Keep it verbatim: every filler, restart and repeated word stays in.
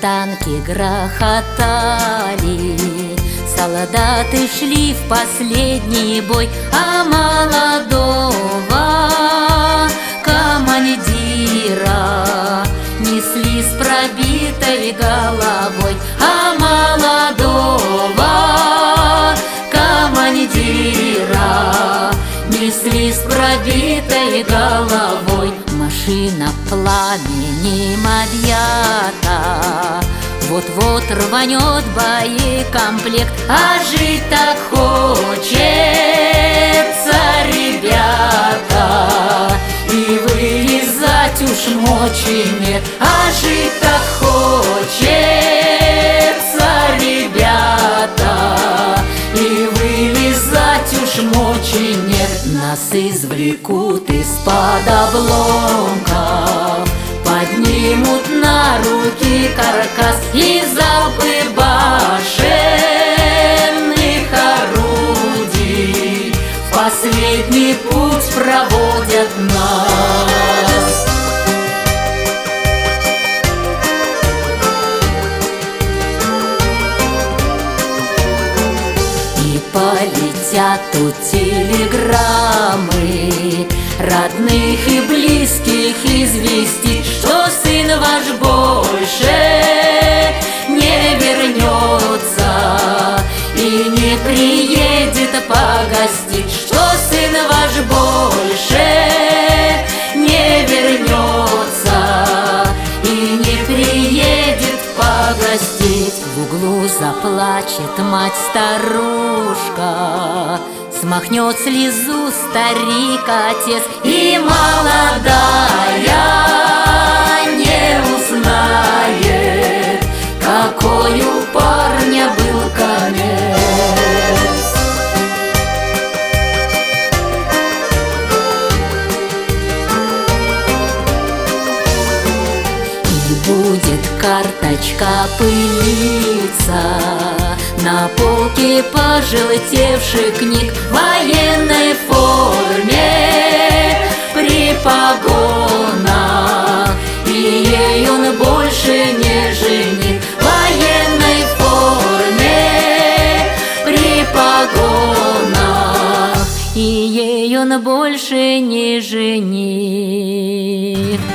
танки грохотали, солдаты шли в последний бой, а молодого командира несли с пробитой головой, а молодого командира несли с пробитой головой. Машина пламенем объята, вот-вот рванет боекомплект, а жить так хочется, ребята, и вылезать уж мочи нет. А жить так хочется, ребята, и вылезать уж мочи нет. Нас извлекут из-под обломков, поднимут на руки каркас, и залпы башенных орудий в последний путь проводят нас. И полетят тут телеграммы родных и близких известить, что сын ваш больше не вернется и не приедет погостить, что сын ваш больше не вернется и не приедет погостить. В углу заплачет мать-старушка, смахнет слезу старик-отец, и молодая не узнает, какой у парня был конец. И будет карточка пылиться на полке пожелтевших книг, в военной форме при погонах, и ей он больше не женит. В военной форме при погонах, и ей он больше не женит.